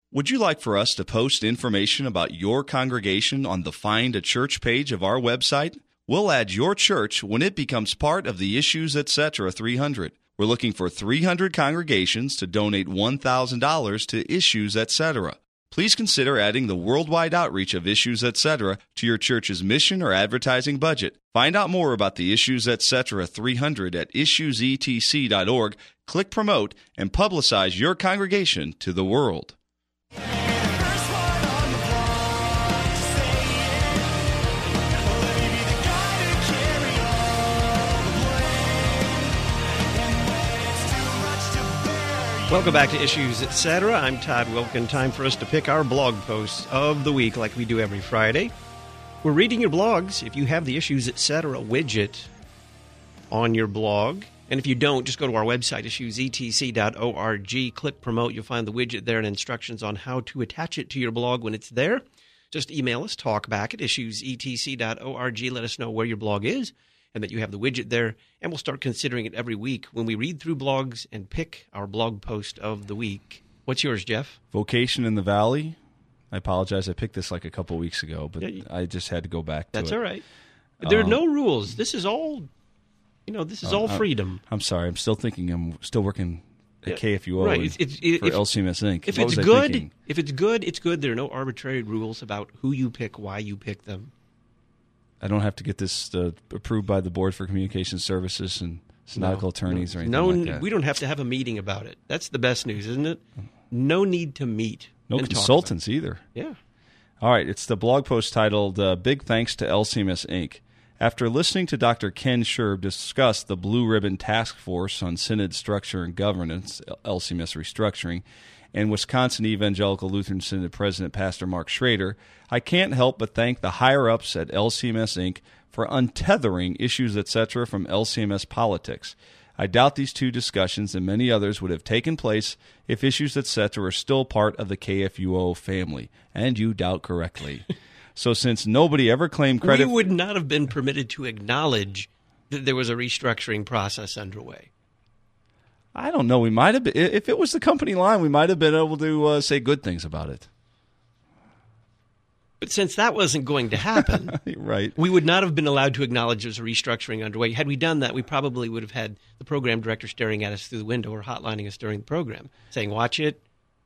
Would you like for us to post information about your congregation on the Find a Church page of our website? We'll add your church when it becomes part of the Issues Etc. 300. We're looking for 300 congregations to donate $1,000 to Issues Etc. Please consider adding the worldwide outreach of Issues Etc. to your church's mission or advertising budget. Find out more about the Issues Etc. 300 at issuesetc.org. Click Promote and publicize your congregation to the world. Welcome back to Issues Etc. I'm Todd Wilkin. Time for us to pick our blog posts of the week like we do every Friday. We're reading your blogs. If you have the Issues Etc. widget on your blog, and if you don't, just go to our website, issuesetc.org, click Promote. You'll find the widget there and instructions on how to attach it to your blog when it's there. Just email us, talkback at issuesetc.org. Let us know where your blog is and that you have the widget there, and we'll start considering it every week when we read through blogs and pick our blog post of the week. What's yours, Jeff? Vocation in the Valley. I apologize. I picked this like a couple weeks ago, but I just had to go back to it. That's all right. There are no rules. This is all, all freedom. I'm sorry. I'm still thinking I'm still working at KFUO right. for LCMS Inc. If it's good, it's good. There are no arbitrary rules about who you pick, why you pick them. I don't have to get this approved by the Board for Communication Services and synodical attorneys or anything like that. We don't have to have a meeting about it. That's the best news, isn't it? No need to meet. No consultants either. Yeah. All right. It's the blog post titled, Big Thanks to LCMS Inc. After listening to Dr. Ken Scherb discuss the Blue Ribbon Task Force on Synod Structure and Governance, LCMS Restructuring, and Wisconsin Evangelical Lutheran Synod President Pastor Mark Schrader, I can't help but thank the higher-ups at LCMS Inc. for untethering Issues Etc. from LCMS politics. I doubt these two discussions and many others would have taken place if Issues Etc. were still part of the KFUO family, and you doubt correctly. So since nobody ever claimed credit... We would not have been permitted to acknowledge that there was a restructuring process underway. I don't know. We might have been, if it was the company line, we might have been able to say good things about it. But since that wasn't going to happen, right, we would not have been allowed to acknowledge there's a restructuring underway. Had we done that, we probably would have had the program director staring at us through the window or hotlining us during the program, saying, watch it.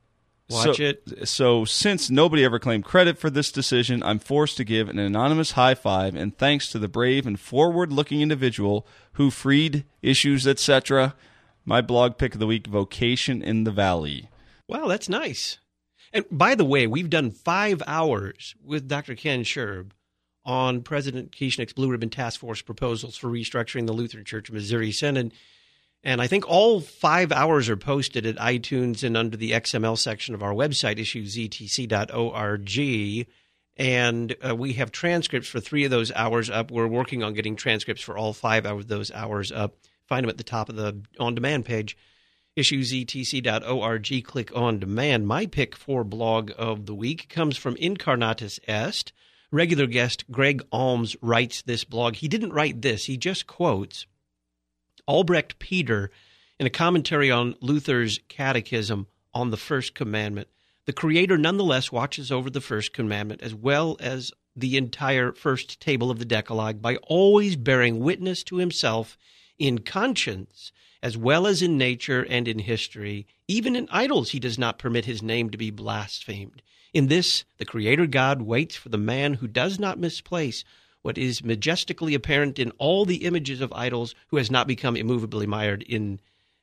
So since nobody ever claimed credit for this decision, I'm forced to give an anonymous high five and thanks to the brave and forward-looking individual who freed Issues Etc. My blog pick of the week, Vocation in the Valley. Wow, that's nice. And by the way, we've done 5 hours with Dr. Ken Scherb on President Kieschnick's Blue Ribbon Task Force proposals for restructuring the Lutheran Church of Missouri Synod. And I think all 5 hours are posted at iTunes and under the XML section of our website, issuesetc.org. And we have transcripts for 3 of those hours up. We're working on getting transcripts for all 5 of those hours up. Find them at the top of the on-demand page, issuesetc.org. Click On Demand. My pick for blog of the week comes from Incarnatus Est. Regular guest Greg Alms writes this blog. He didn't write this. He just quotes Albrecht Peter in a commentary on Luther's Catechism on the First Commandment. The Creator nonetheless watches over the First Commandment as well as the entire first table of the Decalogue by always bearing witness to himself in conscience as well as in nature and in history. Even in idols he does not permit his name to be blasphemed. In this, the Creator God waits for the man who does not misplace what is majestically apparent in all the images of idols, who has not become immovably mired in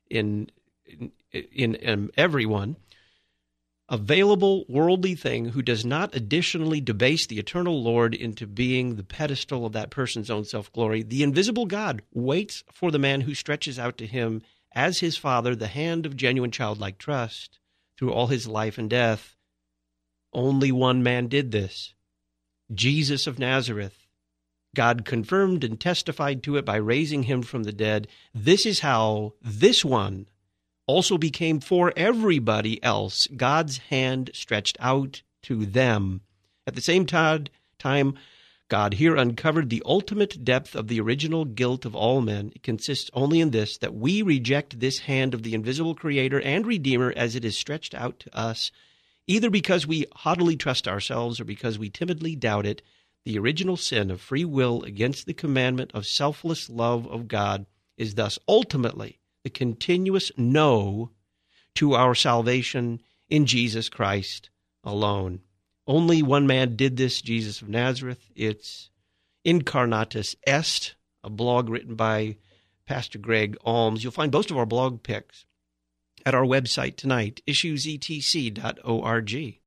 everyone, available worldly thing who does not additionally debase the eternal Lord into being the pedestal of that person's own self-glory. The invisible God waits for the man who stretches out to him as his Father the hand of genuine childlike trust through all his life and death. Only one man did this, Jesus of Nazareth. God confirmed and testified to it by raising him from the dead. This is how this one also became for everybody else God's hand stretched out to them. At the same time, God here uncovered the ultimate depth of the original guilt of all men. It consists only in this, that we reject this hand of the invisible Creator and Redeemer as it is stretched out to us Either because we haughtily trust ourselves or because we timidly doubt it, the original sin of free will against the commandment of selfless love of God is thus ultimately the continuous no to our salvation in Jesus Christ alone. Only one man did this, Jesus of Nazareth. It's Incarnatus Est, a blog written by Pastor Greg Alms. You'll find most of our blog picks at our website tonight, issuesetc.org.